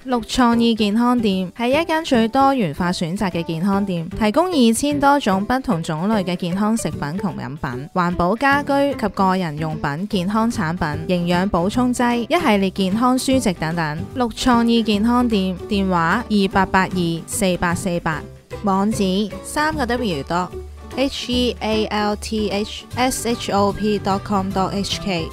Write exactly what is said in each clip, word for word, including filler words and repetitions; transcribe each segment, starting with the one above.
綠創意健康店係一間最多元化選擇嘅健康店，提供二千多種不同種類嘅健康食品同飲品、環保家居及個人用品、健康產品、營養補充劑、一系列健康書籍等等。綠創意健康店電話二八八二四八四八，網址三個 W 多 H E A L T H S H O P dot com dot H K。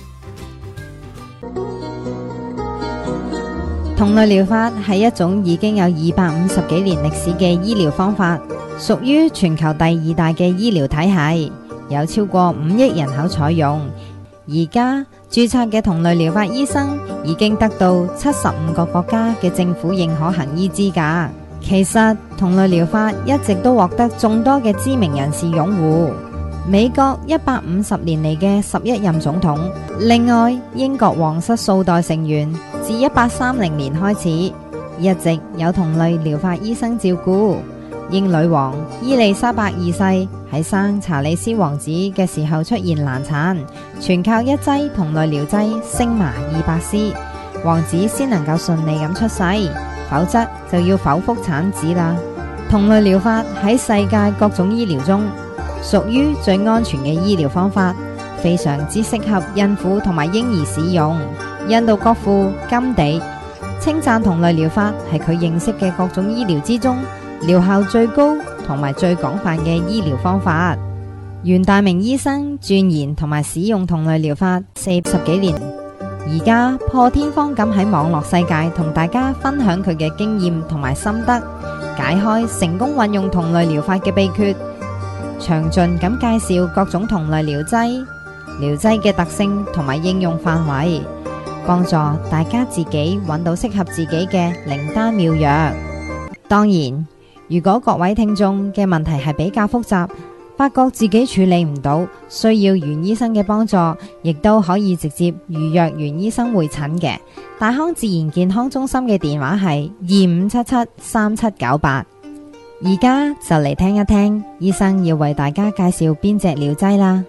同類療法係一種已經有二百五十幾年歷史嘅醫療方法，屬於全球第二大嘅醫療體系，有超過五億人口採用。而家註冊嘅同類療法醫生已經得到七十五個國家嘅政府認可行醫資格。其實同類療法一直都獲得眾多嘅知名人士擁護。美國一百五十年嚟嘅十一任總統，另外英國皇室數代成員自一八三零年開始，一直有同類療法醫生照顧。英女王伊麗莎白二世喺生查理斯王子嘅時候出現難產，全靠一劑同類療劑星麻二百絲，王子先能夠順利咁出世，否則就要剖腹產子啦。同類療法喺世界各種醫療中屬於最安全嘅醫療方法，非常之適合孕婦同埋嬰兒使用。印度國父甘地稱讚同類療法係佢認識嘅各種醫療之中療效最高同埋最廣泛嘅醫療方法。袁大明醫生鑽研同埋使用同類療法四十幾年，而家破天荒咁喺網絡世界同大家分享佢嘅經驗同埋心得，解開成功運用同類療法嘅秘訣，詳盡咁介紹各種同類療劑、療劑嘅特性同埋應用範圍，幫助大家自己揾到適合自己嘅靈丹妙藥。當然，如果各位聽眾嘅問題係比較複雜，發覺自己處理唔到，需要袁醫生嘅幫助，亦都可以直接預約袁醫生會診嘅。大康自然健康中心嘅電話係二五七七三七九八。而家就嚟聽一聽醫生要為大家介紹邊隻療劑啦。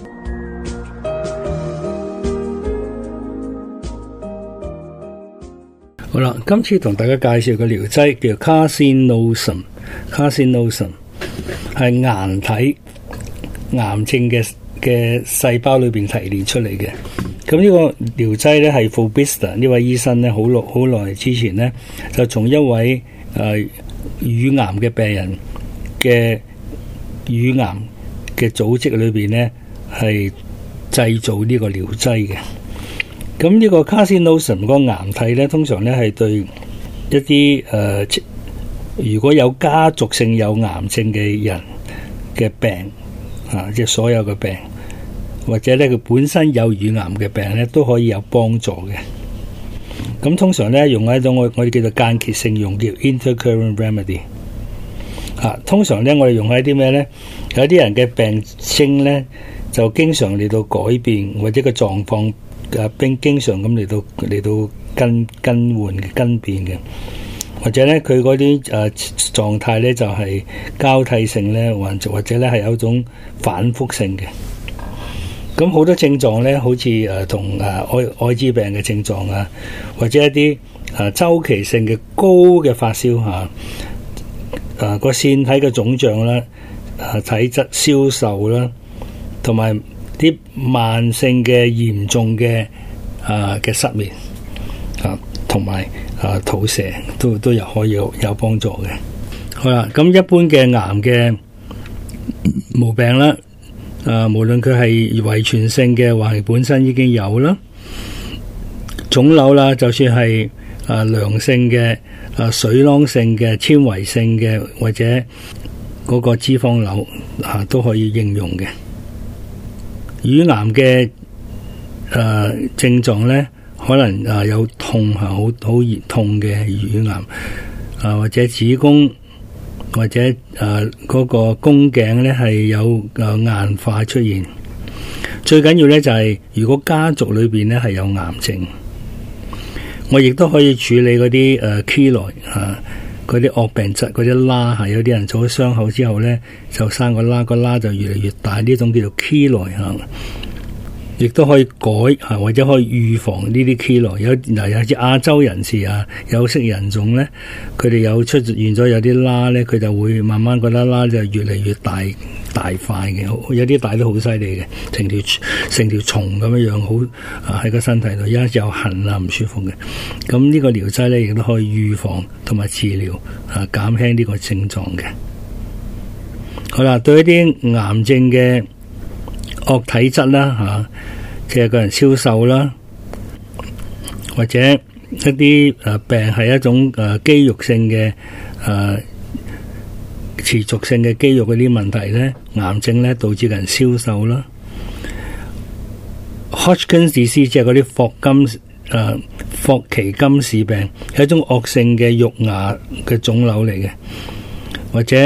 好啦，今次同大家介紹嘅療劑叫 Carcinosin， Carcinosin 係癌體癌症嘅嘅細胞裏邊提煉出嚟嘅。咁呢個療劑咧係 Fobista 呢位醫生咧好耐好耐之前咧就從一位誒、呃、乳癌嘅病人嘅乳癌嘅組織裏邊咧係製造呢個療劑嘅。咁呢個 Carcinosin 個癌體咧，通常咧係對一啲誒、呃，如果有家族性有癌症嘅人嘅病啊，即係所有嘅病，或者咧佢本身有乳癌嘅病咧，都可以有幫助嘅。咁通常咧用喺一種我我哋叫做間歇性用，叫 intercurrent remedy。啊，通常咧我哋用喺啲咩咧？有啲人嘅病徵咧就經常嚟到改變，或者個狀況。誒，並經常咁嚟到嚟到更更換嘅更變嘅，或者咧佢嗰啲誒狀態咧就係、是、交替性咧，或或者咧係有一種反覆性嘅。咁好多症狀咧，好似誒同誒愛愛滋病嘅症狀啊，或者一啲誒周期性嘅高嘅發燒吓，誒個腺體嘅腫脹啦，誒體質消瘦啦，同埋啲慢性嘅嚴重嘅啊嘅失眠啊，同埋啊肚瀉都都有可以有有幫助嘅。好啦，咁一般嘅癌嘅毛病啦，啊無論佢係遺傳性嘅，或係本身已經有啦，腫瘤啦，就算係啊良性嘅、啊水囊性嘅、纖維性嘅，或者嗰個脂肪瘤啊都可以應用嘅。乳癌嘅誒、呃、症狀咧，可能誒、呃、有痛嚇，好好熱痛嘅乳癌，啊、呃、或者子宮或者誒嗰、呃那個宮頸咧係有誒、呃、硬化出現。最緊要咧就係、是、如果家族裏邊咧係有癌症，我亦都可以處理嗰啲誒 keloid 啊，嗰啲惡病質嗰啲疤嚇，有啲人做咗傷口之後咧就生個疤，個疤就越嚟越大，呢種叫做 keloid 嚇。 亦都可以改啊，或者可以預防呢啲 keloid。有嗱有啲亞洲人士啊，有色人種咧，佢哋有出現咗有啲疤咧，佢就會慢慢覺得疤就越嚟越大大塊嘅，有啲大都好犀利嘅，成條成條蟲咁樣樣，好啊喺個身體度，而家有痕啊唔舒服嘅。咁呢個療劑咧，亦都可以預防同埋治療啊，減輕呢個症狀嘅。好啦，對一啲癌症嘅惡體質啦嚇，即係個人消瘦啦，或者一啲誒病係一種誒肌肉性嘅誒持續性嘅肌肉嗰啲問題咧，癌症咧導致個人消瘦啦。Hodgkin disease 即係嗰啲霍金誒霍奇金氏病，係一種惡性嘅肉芽嘅腫瘤嚟嘅。或者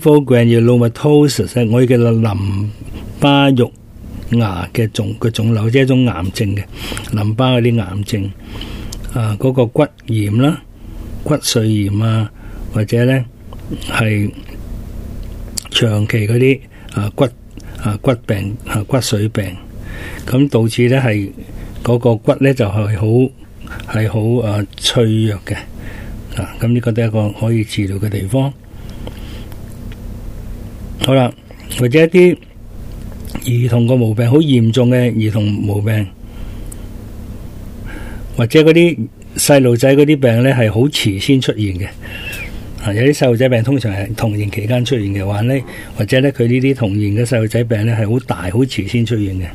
lymphogranulomatosis， 我哋嘅淋巴肉芽嘅腫嘅腫瘤，即係一種癌症嘅淋巴嗰啲癌症。啊，嗰、那個骨炎啦、骨髓炎啊，或者咧係長期嗰啲啊骨啊骨病啊骨髓病，咁導致咧係嗰個骨咧就係好係好啊脆弱嘅。啊，咁呢個都係一個可以治療嘅地方。好啦，或者一啲兒童個毛病好嚴重嘅兒童毛病，或者嗰啲細路仔嗰啲病咧係好遲先出現嘅。啊，有啲細路仔病通常係童年期間出現嘅話咧，或者咧佢呢啲童年嘅細路仔病咧係好大好遲先出現嘅。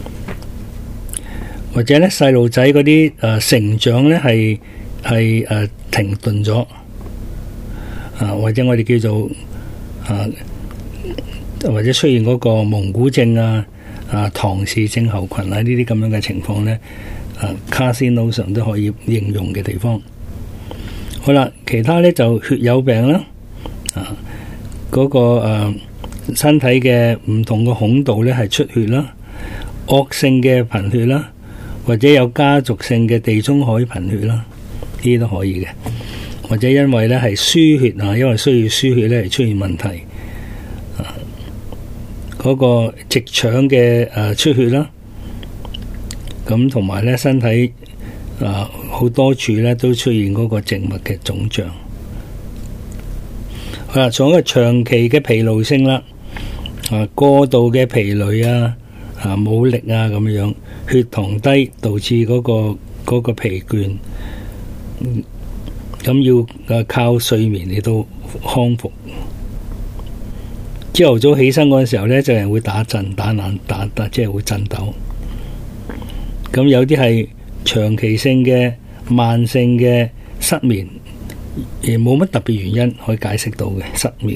或者咧細路仔嗰啲誒成長咧係係誒停頓咗，啊或者我哋叫做啊。或者出現嗰個蒙古症啊、啊唐氏症候群啊呢啲咁樣嘅情況咧，啊 carcinosin 都可以應用嘅地方。好啦，其他咧就血友病啦，啊嗰、那個誒、啊、身體嘅唔同嘅孔道咧係出血啦，惡性嘅貧血啦，或者有家族性嘅地中海貧血啦，呢啲都可以嘅。或者因為咧係輸血啊，因為需要輸血咧係出現問題。嗰個直腸嘅誒出血啦，咁同埋咧身體啊好多處咧都出現嗰個靜脈嘅腫脹。好啦，仲有一個長期嘅疲勞性啦，啊過度嘅疲累啊，啊冇力啊咁樣，血糖低導致嗰個嗰個疲倦，咁要誒靠睡眠嚟到康復。朝頭早起身嗰陣時候咧，就人會打震、打冷、打打，即係會震抖。咁有啲係長期性嘅、慢性嘅失眠，而冇乜特別原因可以解釋到嘅失眠。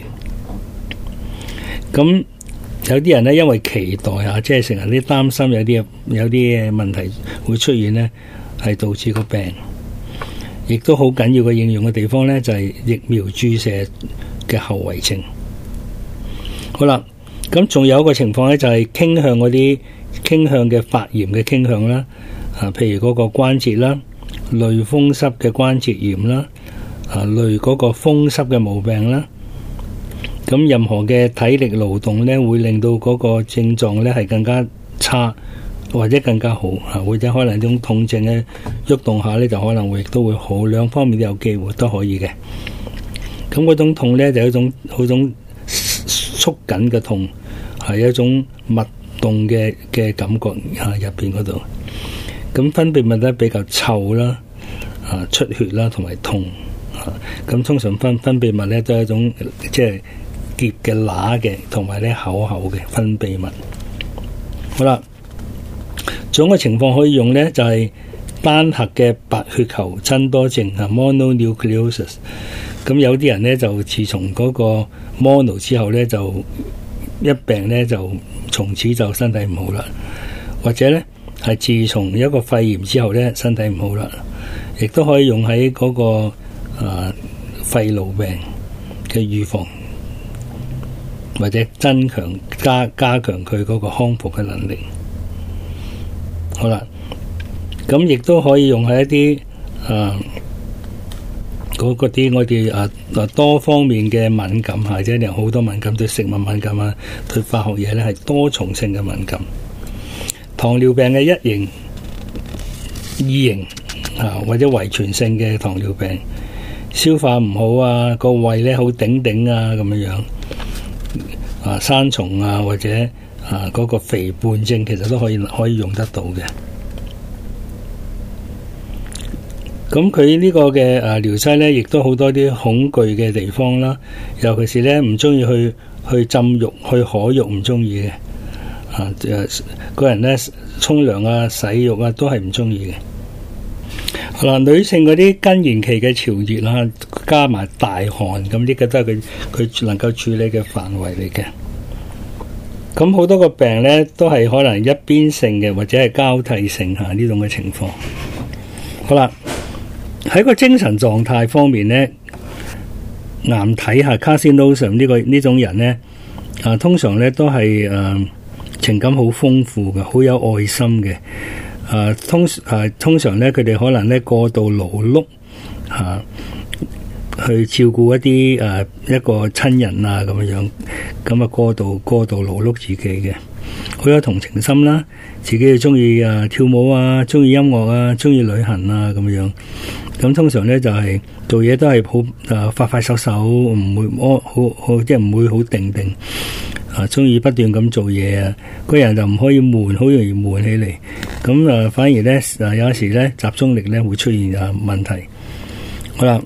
咁有啲人咧，因為期待啊，即係成日啲擔心有啲有啲問題會出現咧，係導致個病。亦都好緊要嘅應用嘅地方咧，就係疫苗注射嘅後遺症。好啦，咁仲有一個情況咧，就係傾向嗰啲傾向嘅發炎嘅傾向啦，啊，譬如嗰個關節啦，類風濕嘅關節炎啦，啊，類嗰個風濕嘅毛病啦，咁任何嘅體力勞動咧，會令到嗰個症狀咧係更加差，或者更加好，啊，或者可能種痛症咧喐動下咧就可能會亦都會好，兩方面都有機會都可以嘅。咁嗰種痛咧就係一種好種縮緊嘅痛，係一種脈動嘅嘅感覺啊，入邊嗰度。咁分泌物咧比較臭啦，啊出血啦同埋痛啊。咁通常分分泌物咧都係一種即係澀嘅乸嘅，同埋咧厚厚嘅分泌物。好啦，仲有一個情況可以用咧，就係、是、單核嘅白血球增多症啊 mononucleosis。咁有啲人咧就自從嗰個 mono 之後咧，就一病咧就從此就身體唔好啦，或者咧係自從一個肺炎之後咧身體唔好啦，亦都可以用喺嗰、那個啊肺癆病嘅預防，或者增強加加強佢嗰個康復嘅能力。好啦，咁亦都可以用喺一啲啊。嗰啲我哋啊啊多方面嘅敏感嚇，即係有好多敏感，對食物敏感啊，對化學嘢咧係多重性嘅敏感。 糖尿病嘅一型、二型啊，或者遺傳性嘅糖尿病，消化唔好啊，個胃咧好頂頂啊咁樣樣啊，生蟲啊或者啊嗰個肥胖症，其實都可以可以用得到嘅。咁佢呢個嘅誒療劑咧，亦都好多啲恐懼嘅地方啦，尤其是咧唔中意去去浸浴、去海浴唔中意嘅啊，誒個人咧沖涼啊、洗浴啊都係唔中意嘅。好啦，女性嗰啲更年期嘅潮熱啦，加埋大汗，咁呢個都係佢佢能夠處理嘅範圍嚟嘅。咁好多個病咧都係可能一邊性嘅，或者係交替性吓呢種嘅情況。好啦。喺個精神狀態方面咧，癌體下 carcinosin 呢個呢種人咧，啊通常咧都係誒、呃、情感好豐富嘅，好有愛心嘅，啊通啊通常咧佢哋可能咧過度勞碌吓，去照顧一啲誒、呃、一個親人啊咁樣樣，咁啊過度過度勞碌自己嘅，好有同情心啦，自己又中意誒跳舞啊，中意音樂啊，中意旅行啊咁樣。咁通常咧就係、是、做嘢都係好誒快快手手，唔會安好好即係唔會好定定啊，中意不斷咁做嘢啊，個人就唔可以悶，好容易悶起嚟。咁啊反而咧誒有時咧集中力咧會出現啊問題。好啦，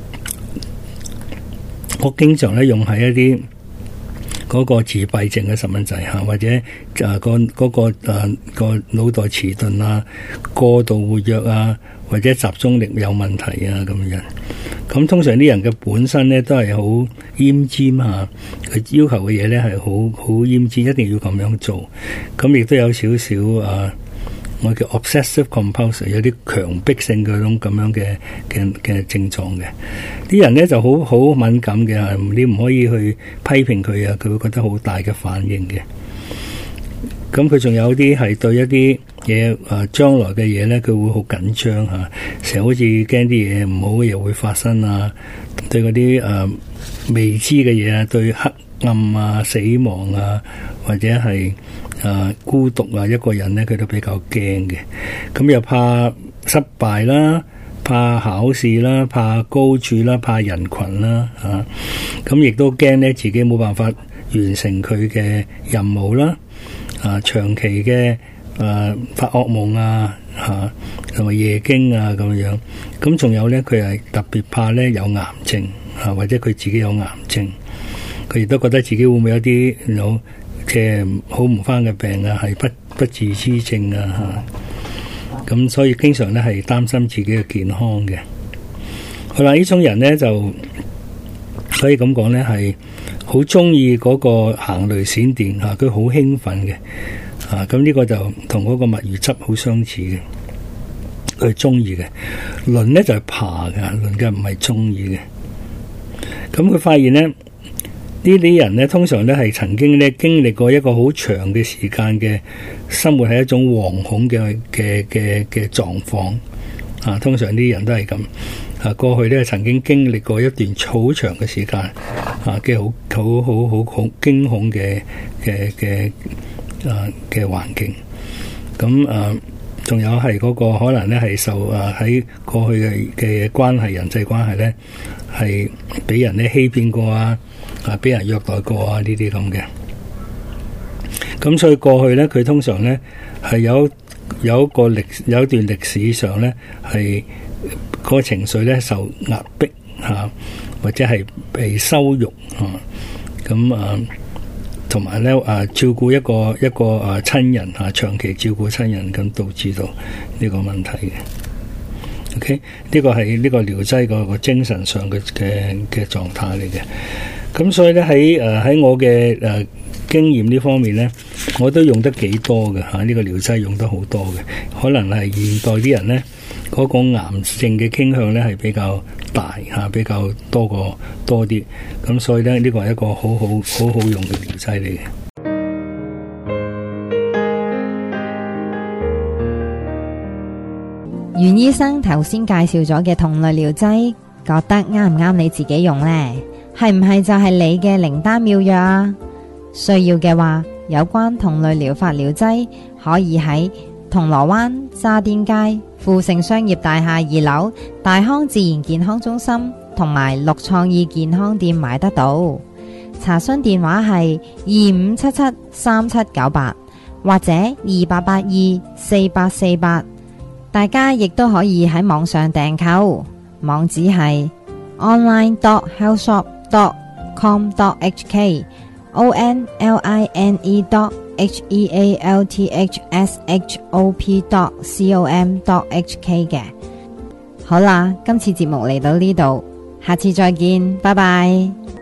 我經常咧用喺一啲嗰個自閉症嘅細蚊仔嚇，或者誒個嗰個誒個腦袋遲鈍啊、過度活躍啊，或者集中力有問題啊咁樣。咁通常啲人嘅本身咧都係好奄尖嚇，佢要求嘅嘢咧係好好奄尖，一定要咁樣做。咁亦都有少少啊，我叫 obsessive compulsive， 有啲強迫性嗰種咁樣嘅嘅嘅症狀嘅。啲人咧就好好敏感嘅，你唔可以去批評佢啊，佢會覺得好大嘅反應嘅。咁佢仲有啲係對一啲嘢誒將來嘅嘢咧，佢會好緊張嚇，成日好似驚啲嘢唔好嘅嘢會發生啊，對嗰啲誒未知嘅嘢啊，對黑暗啊、死亡啊，或者係誒、呃、孤獨啊，一個人咧佢都比較驚嘅。咁又怕失敗啦，怕考試啦，怕高處啦，怕人群啦嚇。咁亦都驚咧自己冇辦法完成佢嘅任務啦。啊，長期嘅誒發噩夢啊，嚇同埋夜驚啊咁樣，咁仲有咧，佢係特別怕咧有癌症啊，或者佢自己有癌症，佢亦都覺得自己會唔會有啲有即係好唔返嘅病啊，係不不治之症啊嚇，咁所以經常咧係擔心自己嘅健康嘅。好啦，呢種人咧就可以咁講咧係。好中意嗰個行雷閃電嚇，佢好興奮嘅嚇，咁呢個就同嗰個墨魚汁好相似嘅，佢係中意嘅。輪咧就係、是、爬嘅，輪嘅唔係中意嘅。咁佢發現咧，呢啲人咧通常咧係曾經咧經歷過一個好長嘅時間嘅生活喺一種惶恐嘅嘅嘅嘅狀況啊，通常啲人都係咁。啊，過去咧曾經經歷過一段好長嘅時間，啊嘅好好好好好驚恐嘅嘅嘅啊嘅環境，咁啊仲有係嗰個可能咧係受啊喺過去嘅嘅關係人際關係咧係俾人咧欺騙過啊，啊俾人虐待過啊呢啲咁嘅，咁所以過去咧佢通常咧係有有一個歷有一段歷史上咧係。嗰個情緒咧受壓迫嚇，或者係被羞辱嚇，咁啊，同埋咧啊照顧一個一個啊親人嚇，長期照顧親人咁導致到呢個問題嘅。OK，呢個係呢個療劑個個精神上嘅嘅嘅狀態嚟嘅。咁所以咧喺誒喺我嘅誒、啊、經驗呢方面咧，我都用得幾多嘅嚇，呢、呢個療劑用得好多嘅，可能係現代啲人咧。嗰個癌症嘅傾向咧係比較大嚇，比較多過多啲，咁所以咧呢個係一個好好好好用嘅療劑嚟嘅。 袁醫生頭先介紹咗嘅同類療劑，覺得啱唔啱你自己用呢？係唔係就係你嘅靈丹妙藥啊？需要嘅話，有關同類療法療劑可以喺銅鑼灣渣甸街富盛商業大廈二樓大康自然健康中心同埋綠創意健康店買得到。查詢電話係二五七七三七九八或者二八八二四八四八。大家亦都可以喺網上訂購，網址係 online dot healthshop dot com dot h k o n l i n e dot h e a l t h s h o p dot com dot h k 嘅。好啦，今次節目嚟到呢度，下次再見，拜拜。